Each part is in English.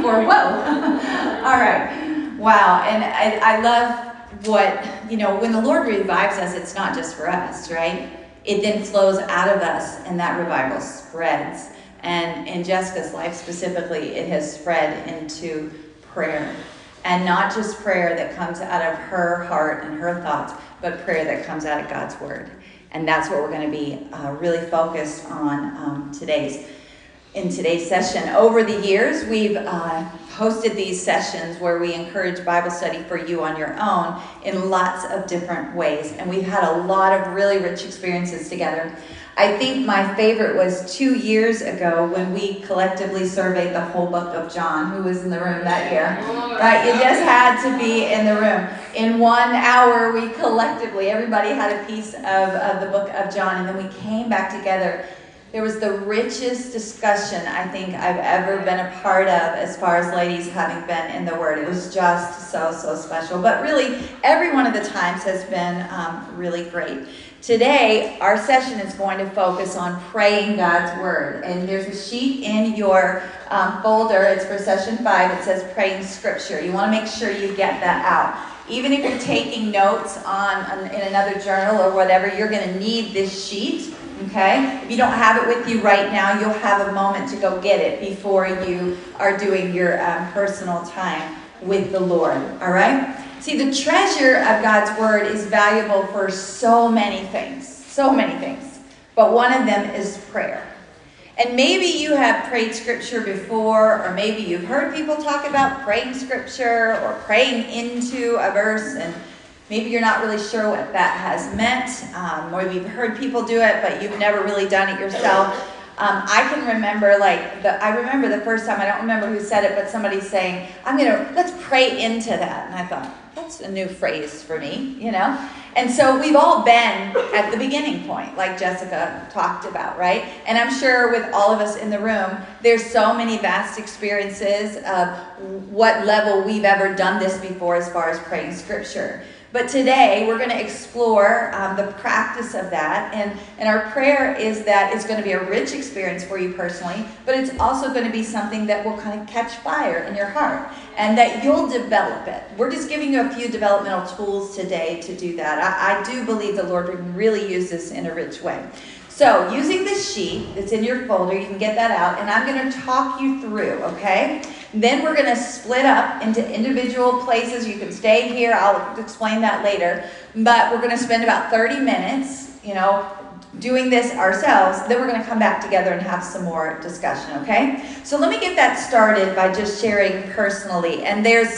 before. Whoa. All right. Wow. And I love what, when the Lord revives us, it's not just for us, right? It then flows out of us, and that revival spreads. And in Jessica's life specifically, it has spread into prayer. And not just prayer that comes out of her heart and her thoughts, but prayer that comes out of God's word. And that's what we're going to be really focused on in today's session. Over the years, we've hosted these sessions where we encourage Bible study for you on your own in lots of different ways. And we've had a lot of really rich experiences together. I think my favorite was 2 years ago when we collectively surveyed the whole book of John. Who was in the room that year? Right, you just had to be in the room. In 1 hour, we collectively, everybody had a piece of the book of John, and then we came back together. There was the richest discussion I think I've ever been a part of as far as ladies having been in the Word. It was just so special. But really, every one of the times has been really great. Today, our session is going to focus on praying God's Word. And there's a sheet in your folder. It's for session 5. It says praying Scripture. You want to make sure you get that out. Even if you're taking notes in another journal or whatever, you're going to need this sheet. Okay? If you don't have it with you right now, you'll have a moment to go get it before you are doing your personal time with the Lord. All right? See, the treasure of God's Word is valuable for so many things. So many things. But one of them is prayer. And maybe you have prayed Scripture before, or maybe you've heard people talk about praying Scripture or praying into a verse, and maybe you're not really sure what that has meant. Or you've heard people do it, but you've never really done it yourself. I can remember, I remember the first time, I don't remember who said it, but somebody saying, let's pray into that. And I thought, that's a new phrase for me, And so we've all been at the beginning point, like Jessica talked about, right? And I'm sure with all of us in the room, there's so many vast experiences of what level we've ever done this before as far as praying Scripture. But today, we're going to explore the practice of that. And our prayer is that it's going to be a rich experience for you personally, but it's also going to be something that will kind of catch fire in your heart and that you'll develop it. We're just giving you a few developmental tools today to do that. I do believe the Lord would really use this in a rich way. So, using this sheet that's in your folder, you can get that out, and I'm going to talk you through, okay? Then we're going to split up into individual places. You can stay here. I'll explain that later. But we're going to spend about 30 minutes, doing this ourselves. Then we're going to come back together and have some more discussion, okay? So let me get that started by just sharing personally. And there's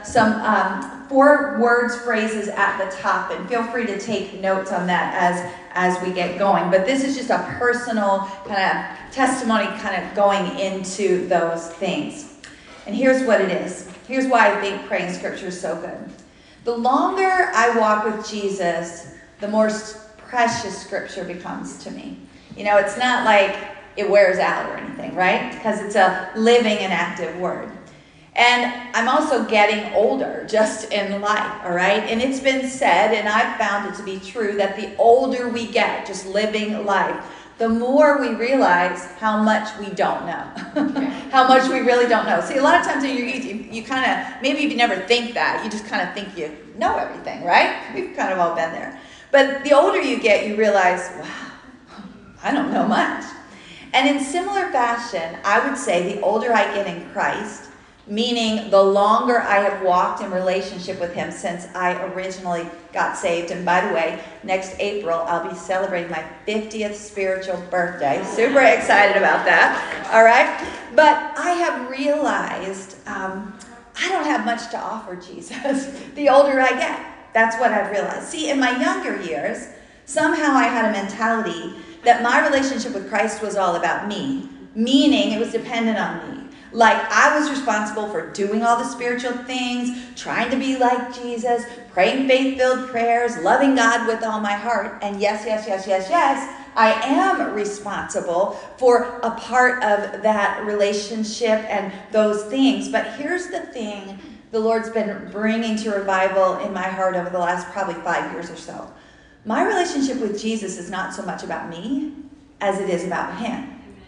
some 4 words, phrases at the top, and feel free to take notes on that as we get going. But this is just a personal kind of testimony kind of going into those things. And here's what it is. Here's why I think praying Scripture is so good. The longer I walk with Jesus, the more precious Scripture becomes to me. It's not like it wears out or anything, right? Because it's a living and active Word. And I'm also getting older just in life, all right? And it's been said, and I've found it to be true, that the older we get just living life, the more we realize how much we don't know. How much we really don't know. See, a lot of times in your youth, you kind of, maybe if you never think that, you just kind of think you know everything, right? We've kind of all been there. But the older you get, you realize, wow, I don't know much. And in similar fashion, I would say the older I get in Christ, meaning the longer I have walked in relationship with Him since I originally got saved. And by the way, next April, I'll be celebrating my 50th spiritual birthday. Super excited about that. All right? But I have realized I don't have much to offer Jesus the older I get. That's what I've realized. See, in my younger years, somehow I had a mentality that my relationship with Christ was all about me, meaning it was dependent on me. Like I was responsible for doing all the spiritual things, trying to be like Jesus, praying faith-filled prayers, loving God with all my heart. And yes, I am responsible for a part of that relationship and those things. But here's the thing the Lord's been bringing to revival in my heart over the last probably 5 years or so. My relationship with Jesus is not so much about me as it is about Him.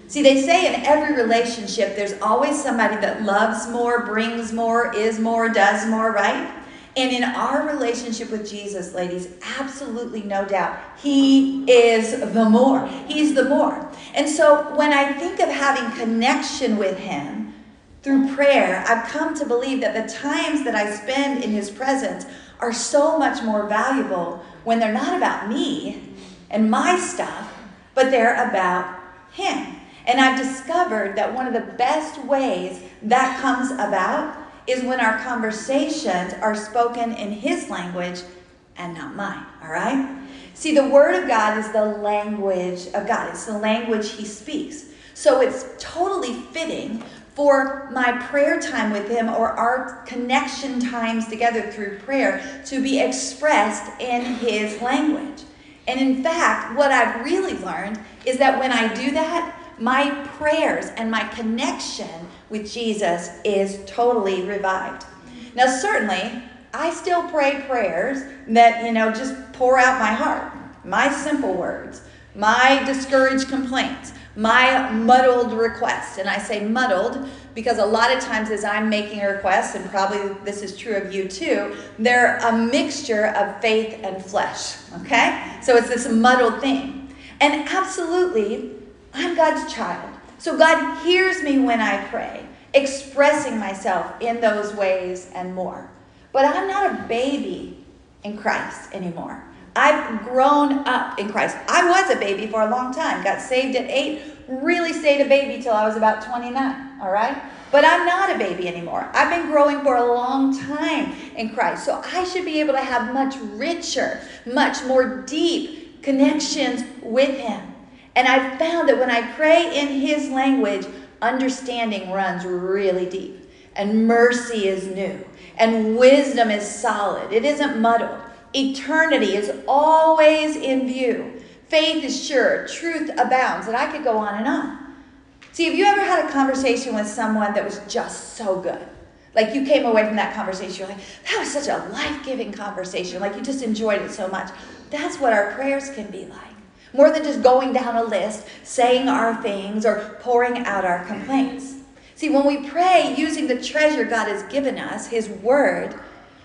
See, they say in every relationship, there's always somebody that loves more, brings more, is more, does more, right? And in our relationship with Jesus, ladies, absolutely no doubt, he is the more. He's the more. And so when I think of having connection with him through prayer, I've come to believe that the times that I spend in his presence are so much more valuable when they're not about me and my stuff, but they're about him. And I've discovered that one of the best ways that comes about is when our conversations are spoken in his language and not mine, all right? See, the Word of God is the language of God. It's the language he speaks. So it's totally fitting for my prayer time with him or our connection times together through prayer to be expressed in his language. And in fact, what I've really learned is that when I do that, my prayers and my connection with Jesus is totally revived. Now, certainly, I still pray prayers that, just pour out my heart, my simple words, my discouraged complaints, my muddled requests. And I say muddled because a lot of times as I'm making a request, and probably this is true of you too, they're a mixture of faith and flesh, okay? So it's this muddled thing. And absolutely, I'm God's child. So God hears me when I pray, expressing myself in those ways and more. But I'm not a baby in Christ anymore. I've grown up in Christ. I was a baby for a long time. Got saved at 8, really stayed a baby till I was about 29, all right? But I'm not a baby anymore. I've been growing for a long time in Christ. So I should be able to have much richer, much more deep connections with him. And I've found that when I pray in his language, understanding runs really deep. And mercy is new. And wisdom is solid. It isn't muddled. Eternity is always in view. Faith is sure. Truth abounds. And I could go on and on. See, have you ever had a conversation with someone that was just so good? Like you came away from that conversation, you're like, that was such a life-giving conversation. Like you just enjoyed it so much. That's what our prayers can be like. More than just going down a list, saying our things, or pouring out our complaints. See, when we pray using the treasure God has given us, his word,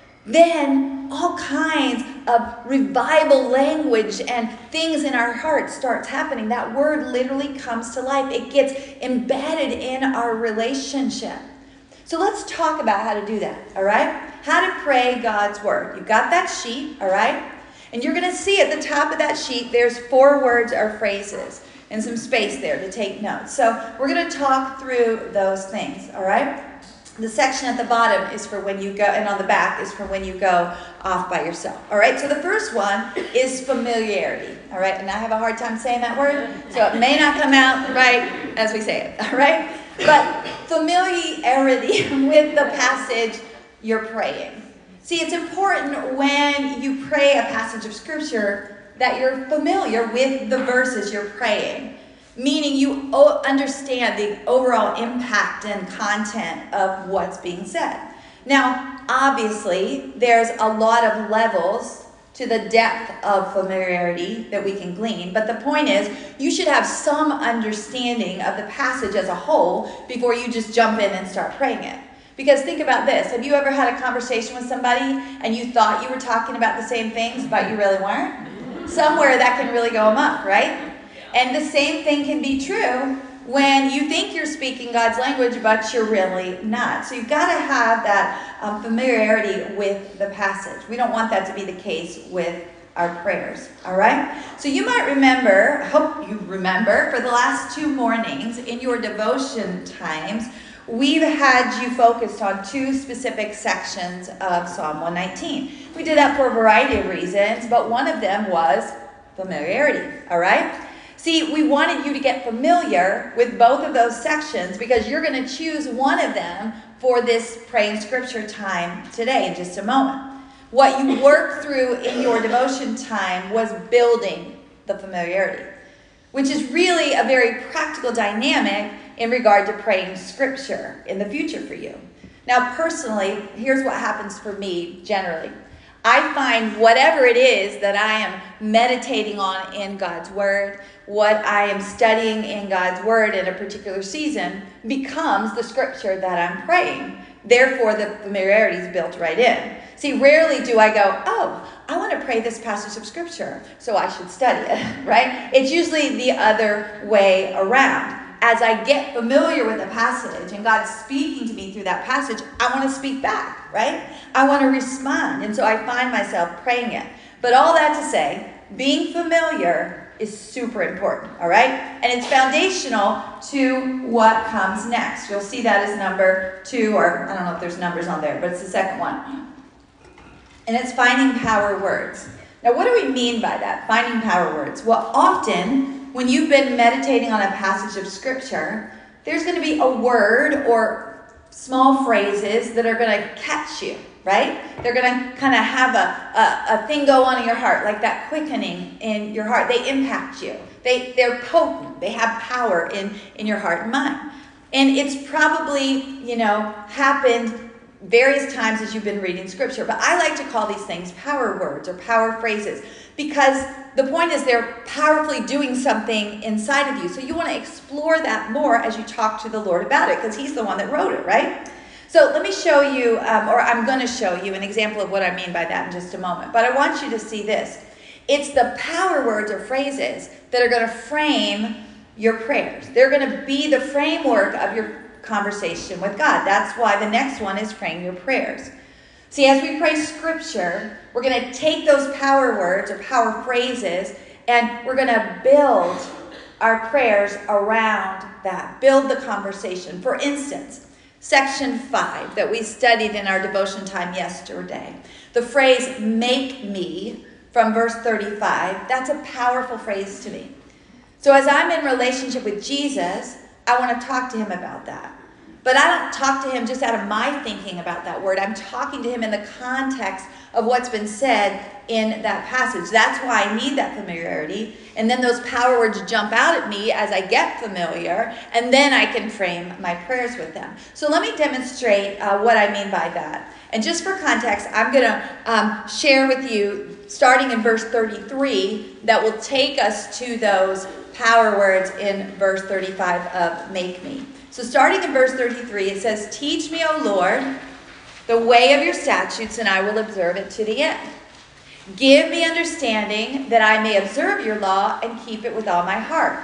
then all kinds of revival language and things in our hearts starts happening. That word literally comes to life. It gets embedded in our relationship. So let's talk about how to do that, all right? How to pray God's word. You've got that sheet, all right? And you're going to see at the top of that sheet, there's 4 words or phrases and some space there to take notes. So we're going to talk through those things, all right? The section at the bottom is for when you go, and on the back is for when you go off by yourself, all right? So the first one is familiarity, all right? And I have a hard time saying that word, so it may not come out right as we say it, all right? But familiarity with the passage you're praying. See, it's important when you pray a passage of Scripture that you're familiar with the verses you're praying, meaning you understand the overall impact and content of what's being said. Now, obviously, there's a lot of levels to the depth of familiarity that we can glean, but the point is, you should have some understanding of the passage as a whole before you just jump in and start praying it. Because think about this. Have you ever had a conversation with somebody and you thought you were talking about the same things, but you really weren't? Somewhere that can really go amok, right? And the same thing can be true when you think you're speaking God's language, but you're really not. So you've got to have that familiarity with the passage. We don't want that to be the case with our prayers, all right? So you might remember, I hope you remember, for the last 2 mornings in your devotion times, we've had you focused on 2 specific sections of Psalm 119. We did that for a variety of reasons, but one of them was familiarity, all right? See, we wanted you to get familiar with both of those sections because you're going to choose one of them for this praying scripture time today in just a moment. What you worked through in your devotion time was building the familiarity, which is really a very practical dynamic in regard to praying scripture in the future for you. Now, personally, here's what happens for me generally. I find whatever it is that I am meditating on in God's Word, what I am studying in God's Word in a particular season, becomes the scripture that I'm praying. Therefore, the familiarity is built right in. See, rarely do I go, oh, I want to pray this passage of scripture, so I should study it, right? It's usually the other way around. As I get familiar with a passage and God's speaking to me through that passage, I want to speak back, right? I want to respond. And so I find myself praying it. But all that to say, being familiar is super important, all right? And it's foundational to what comes next. You'll see that as number 2, or I don't know if there's numbers on there, but it's the second one. And it's finding power words. Now, what do we mean by that, finding power words? Well, often, when you've been meditating on a passage of scripture, there's going to be a word or small phrases that are going to catch you, right? They're going to kind of have a thing go on in your heart, like that quickening in your heart. They impact you. They're potent. They have power in your heart and mind. And it's probably, happened various times as you've been reading scripture. But I like to call these things power words or power phrases, because the point is they're powerfully doing something inside of you. So you want to explore that more as you talk to the Lord about it, because he's the one that wrote it, right? So let me show you, or I'm going to show you an example of what I mean by that in just a moment. But I want you to see this. It's the power words or phrases that are going to frame your prayers. They're going to be the framework of your conversation with God. That's why the next one is frame your prayers. See, as we pray scripture, we're going to take those power words or power phrases, and we're going to build our prayers around that. Build the conversation. For instance, section 5 that we studied in our devotion time yesterday. The phrase, make me, from verse 35, that's a powerful phrase to me. So as I'm in relationship with Jesus, I want to talk to him about that. But I don't talk to him just out of my thinking about that word. I'm talking to him in the context of what's been said in that passage. That's why I need that familiarity. And then those power words jump out at me as I get familiar, and then I can frame my prayers with them. So let me demonstrate what I mean by that. And just for context, I'm going to share with you, starting in verse 33, that will take us to those power words in verse 35 of make me. So starting in verse 33, it says, teach me, O Lord, the way of your statutes, and I will observe it to the end. Give me understanding that I may observe your law and keep it with all my heart.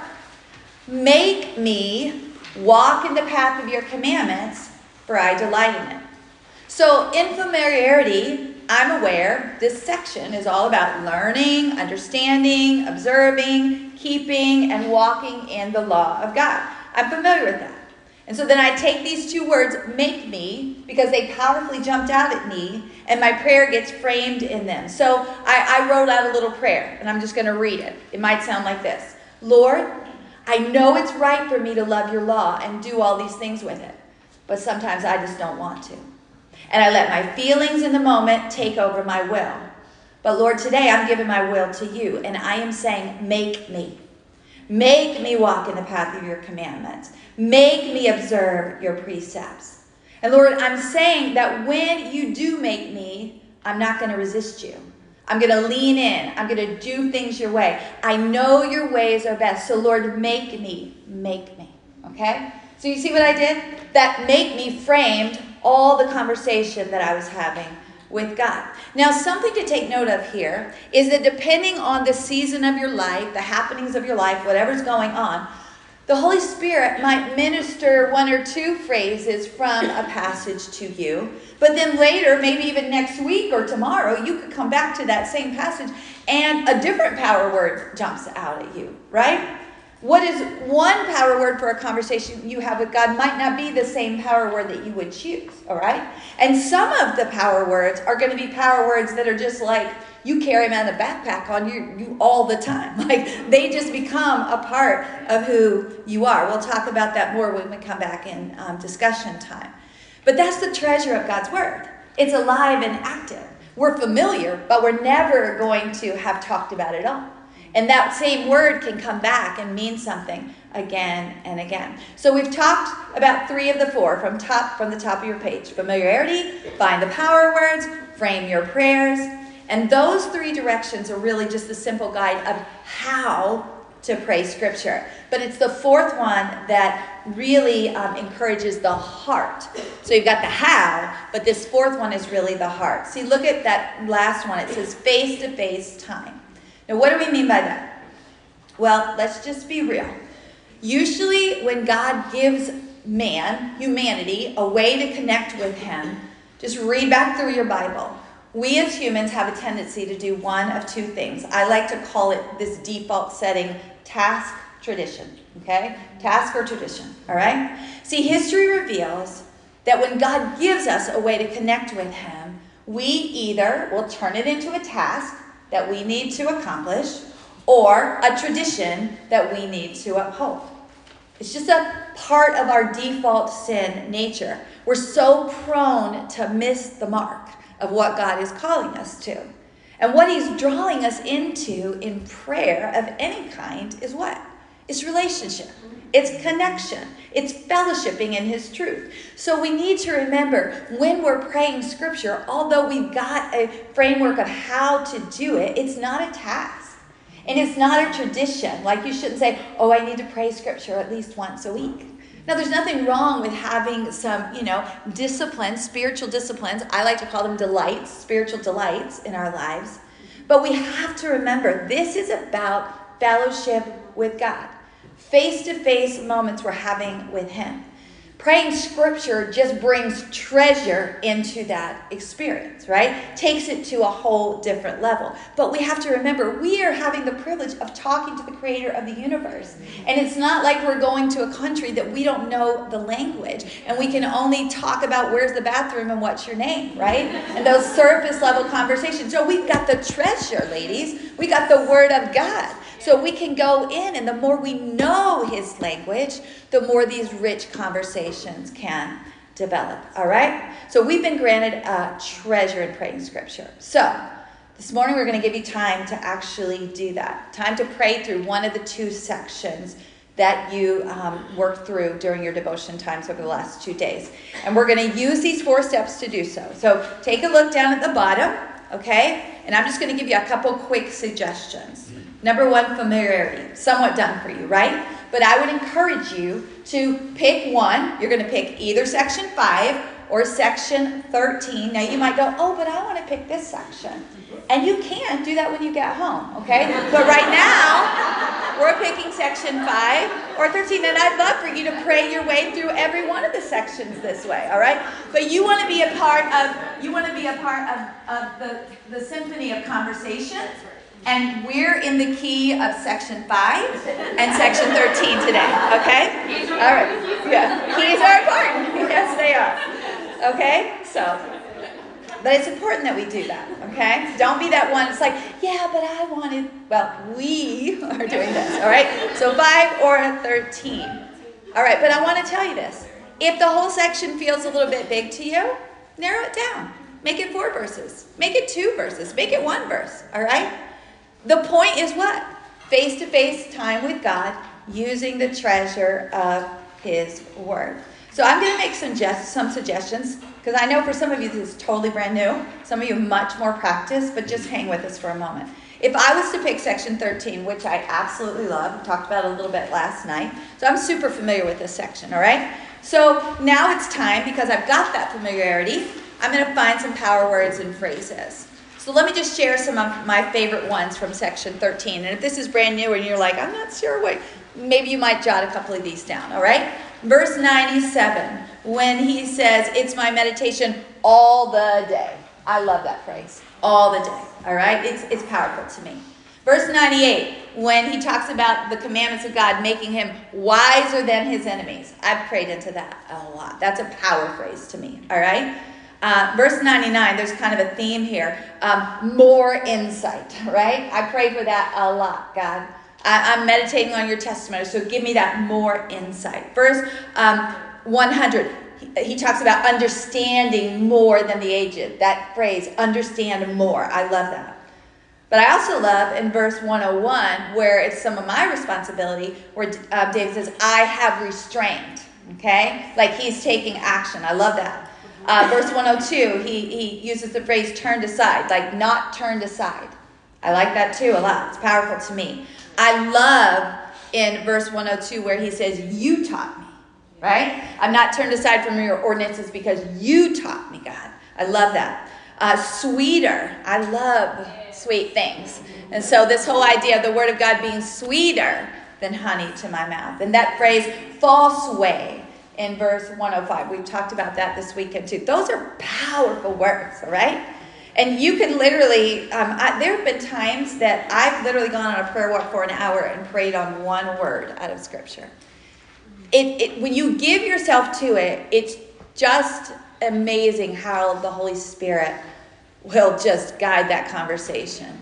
Make me walk in the path of your commandments, for I delight in it. So in familiarity, I'm aware this section is all about learning, understanding, observing, keeping, and walking in the law of God. I'm familiar with that. And so then I take these two words, make me, because they powerfully jumped out at me, and my prayer gets framed in them. So I wrote out a little prayer, and I'm just going to read it. It might sound like this. Lord, I know it's right for me to love your law and do all these things with it, but sometimes I just don't want to. And I let my feelings in the moment take over my will. But Lord, today I'm giving my will to you, and I am saying, make me. Make me walk in the path of your commandments. Make me observe your precepts. And Lord, I'm saying that when you do make me, I'm not going to resist you. I'm going to lean in. I'm going to do things your way. I know your ways are best. So Lord, make me. Okay? So you see what I did? That make me framed all the conversation that I was having with God. Now, something to take note of here is that depending on the season of your life, the happenings of your life, whatever's going on, the Holy Spirit might minister one or two phrases from a passage to you, but then later, maybe even next week or tomorrow, you could come back to that same passage and a different power word jumps out at you, right? What is one power word for a conversation you have with God might not be the same power word that you would choose, all right? And some of the power words are going to be power words that are just like you carry them in a backpack on you all the time. Like they just become a part of who you are. We'll talk about that more when we come back in discussion time. But that's the treasure of God's word. It's alive and active. We're familiar, but we're never going to have talked about it all. And that same word can come back and mean something again and again. So we've talked about 3 of the 4 from the top of your page. Familiarity, find the power words, frame your prayers. And those 3 directions are really just the simple guide of how to pray scripture. But it's the 4th one that really encourages the heart. So you've got the how, but this 4th one is really the heart. See, look at that last one. It says face-to-face time. Now, what do we mean by that? Well, let's just be real. Usually when God gives humanity, a way to connect with him, just read back through your Bible. We as humans have a tendency to do one of 2 things. I like to call it this default setting, task, tradition. Okay? Task or tradition. All right? See, history reveals that when God gives us a way to connect with him, we either will turn it into a task that we need to accomplish or a tradition that we need to uphold. It's just a part of our default sin nature. We're so prone to miss the mark of what God is calling us to. And what he's drawing us into in prayer of any kind is what? It's relationship. It's connection. It's fellowshipping in his truth. So we need to remember when we're praying scripture, although we've got a framework of how to do it, it's not a task. And it's not a tradition. Like you shouldn't say, oh, I need to pray scripture at least once a week. Now, there's nothing wrong with having some, disciplines, spiritual disciplines. I like to call them delights, spiritual delights in our lives. But we have to remember, this is about fellowship with God. Face-to-face moments we're having with him. Praying scripture just brings treasure into that experience, right? Takes it to a whole different level. But we have to remember, we are having the privilege of talking to the creator of the universe. And it's not like we're going to a country that we don't know the language. And we can only talk about where's the bathroom and what's your name, right? And those surface level conversations. So we've got the treasure, ladies. We got the word of God. So we can go in, and the more we know his language, the more these rich conversations can develop. All right? So we've been granted a treasure in praying scripture. So this morning we're going to give you time to actually do that. Time to pray through one of the 2 sections that you worked through during your devotion times over the last 2 days. And we're going to use these 4 steps to do so. So take a look down at the bottom, okay? And I'm just going to give you a couple quick suggestions. Number 1, familiarity. Somewhat done for you, right? But I would encourage you to pick one. You're going to pick either section 5 or section 13. Now you might go, oh, but I want to pick this section. And you can do that when you get home, okay? But right now, we're picking section 5 or 13. And I'd love for you to pray your way through every one of the sections this way, all right? But you want to be a part of the symphony of conversations. And we're in the key of section 5 and section 13 today, okay? All right. Yeah, keys are important. Yes, they are. Okay? But it's important that we do that, okay? Don't be that one. It's like, yeah, but I wanted. Well, we are doing this, all right? So 5 or 13. All right, but I want to tell you this. If the whole section feels a little bit big to you, narrow it down. Make it 4 verses. Make it 2 verses. Make it 1 verse, all right? The point is what? Face-to-face time with God using the treasure of his word. So I'm going to make some suggestions, because I know for some of you this is totally brand new. Some of you much more practice, but just hang with us for a moment. If I was to pick section 13, which I absolutely love, we talked about it a little bit last night, so I'm super familiar with this section, all right? So now it's time, because I've got that familiarity, I'm going to find some power words and phrases. So let me just share some of my favorite ones from section 13. And if this is brand new and you're like, I'm not sure what, maybe you might jot a couple of these down, all right? Verse 97, when he says, it's my meditation all the day. I love that phrase, all the day, all right? It's powerful to me. Verse 98, when he talks about the commandments of God making him wiser than his enemies. I've prayed into that a lot. That's a power phrase to me, all right? Verse 99, there's kind of a theme here. More insight, right? I pray for that a lot, God. I'm meditating on your testimony, so give me that more insight. Verse 100, he talks about understanding more than the aged. That phrase, understand more. I love that. But I also love in verse 101, where it's some of my responsibility, where David says, I have restrained, okay? Like he's taking action. I love that. Verse 102, he uses the phrase turned aside, like not turned aside. I like that too a lot. It's powerful to me. I love in verse 102 where he says, you taught me, right? I'm not turned aside from your ordinances because you taught me, God. I love that. Sweeter. I love sweet things. And so this whole idea of the word of God being sweeter than honey to my mouth. And that phrase, false way, in verse 105. We've talked about that this weekend too. Those are powerful words, all right? And you can literally, there have been times that I've literally gone on a prayer walk for an hour and prayed on one word out of Scripture. When you give yourself to it, it's just amazing how the Holy Spirit will just guide that conversation.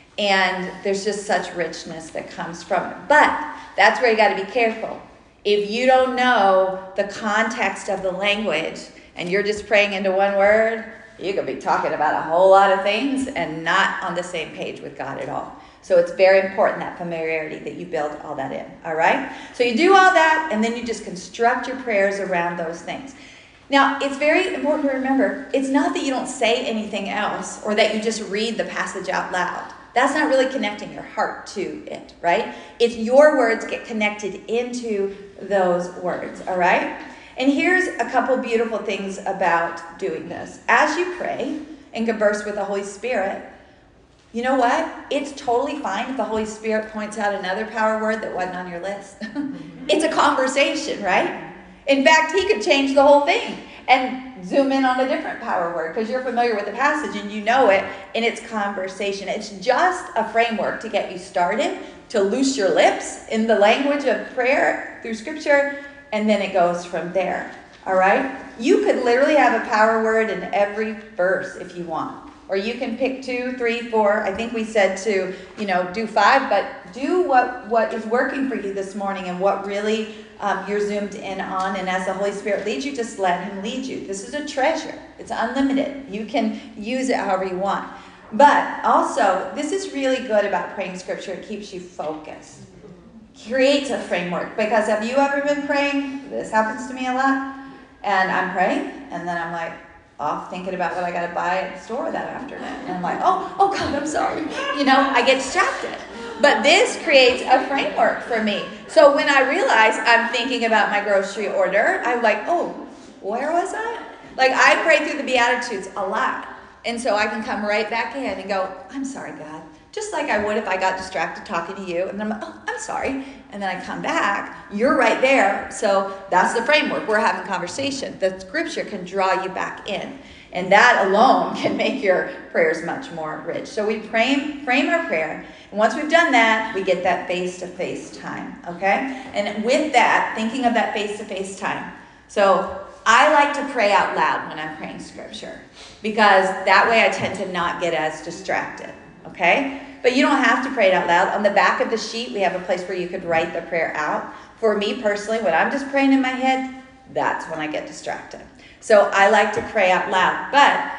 And there's just such richness that comes from it. But that's where you got to be careful. If you don't know the context of the language and you're just praying into one word, you could be talking about a whole lot of things and not on the same page with God at all. So it's very important, that familiarity, that you build all that in, all right? So you do all that, and then you just construct your prayers around those things. Now, it's very important to remember, it's not that you don't say anything else or that you just read the passage out loud. That's not really connecting your heart to it, right? It's your words get connected into those words, all right? And here's a couple beautiful things about doing this. As you pray and converse with the Holy Spirit, you know what? It's totally fine if the Holy Spirit points out another power word that wasn't on your list. It's a conversation, right? In fact, he could change the whole thing and zoom in on a different power word because you're familiar with the passage and you know it, and it's conversation. It's just a framework to get you started, to loose your lips in the language of prayer through Scripture, and then it goes from there, all right? You could literally have a power word in every verse if you want. Or you can pick 2, 3, 4. I think we said to, do 5, but do what is working for you this morning and what really you're zoomed in on. And as the Holy Spirit leads you, just let him lead you. This is a treasure. It's unlimited. You can use it however you want. But also, this is really good about praying Scripture. It keeps you focused. Creates a framework. Because have you ever been praying? This happens to me a lot. And I'm praying, and then I'm like, off thinking about what I got to buy at the store that afternoon. And I'm like, oh God, I'm sorry. I get distracted. But this creates a framework for me. So when I realize I'm thinking about my grocery order, I'm like, oh, where was I? Like I pray through the Beatitudes a lot. And so I can come right back in and go, I'm sorry, God. Just like I would if I got distracted talking to you. And then I'm like, oh, I'm sorry. And then I come back. You're right there. So that's the framework. We're having conversation. The Scripture can draw you back in. And that alone can make your prayers much more rich. So we frame our prayer. And once we've done that, we get that face-to-face time. Okay? And with that, thinking of that face-to-face time. So I like to pray out loud when I'm praying Scripture. Because that way I tend to not get as distracted. Okay? But you don't have to pray it out loud. On the back of the sheet, we have a place where you could write the prayer out. For me personally, when I'm just praying in my head, that's when I get distracted. So I like to pray out loud. But,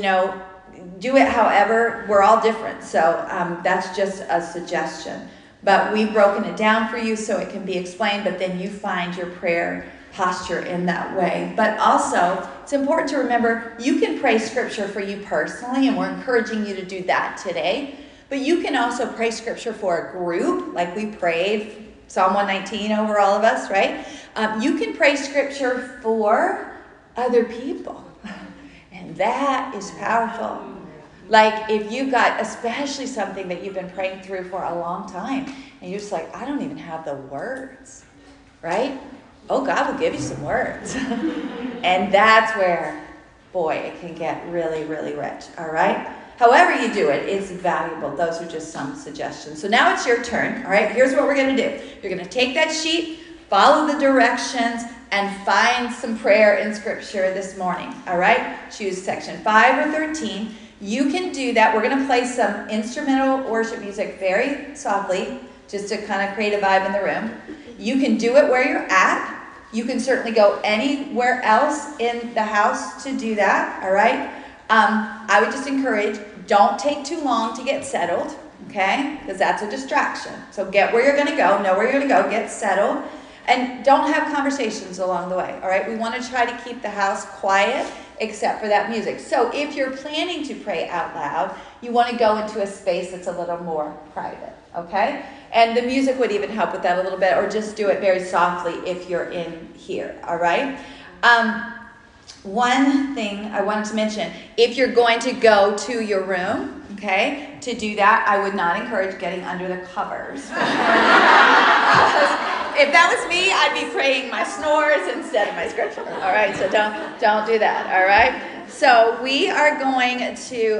do it however. We're all different. So that's just a suggestion. But we've broken it down for you so it can be explained. But then you find your prayer posture in that way. But also, it's important to remember, you can pray Scripture for you personally, and we're encouraging you to do that today. But you can also pray Scripture for a group, like we prayed Psalm 119 over all of us, right? You can pray Scripture for other people. And that is powerful. Like if you've got especially something that you've been praying through for a long time, and you're just like, I don't even have the words, right? Oh, God will give you some words. And that's where, boy, it can get really, really rich, all right? However you do it, it's valuable. Those are just some suggestions. So now it's your turn, all right? Here's what we're going to do. You're going to take that sheet, follow the directions, and find some prayer in Scripture this morning, all right? Choose section 5 or 13. You can do that. We're going to play some instrumental worship music very softly, just to kind of create a vibe in the room. You can do it where you're at. You can certainly go anywhere else in the house to do that, all right? I would just encourage, don't take too long to get settled, okay? Because that's a distraction. So get where you're going to go, know where you're going to go, get settled, and don't have conversations along the way, all right? We want to try to keep the house quiet except for that music. So if you're planning to pray out loud, you want to go into a space that's a little more private, okay? And the music would even help with that a little bit, or just do it very softly if you're in here, all right? One thing I wanted to mention, if you're going to go to your room, okay, to do that, I would not encourage getting under the covers. If that was me, I'd be praying my snores instead of my scripture, all right? So don't do that, all right? So we are going to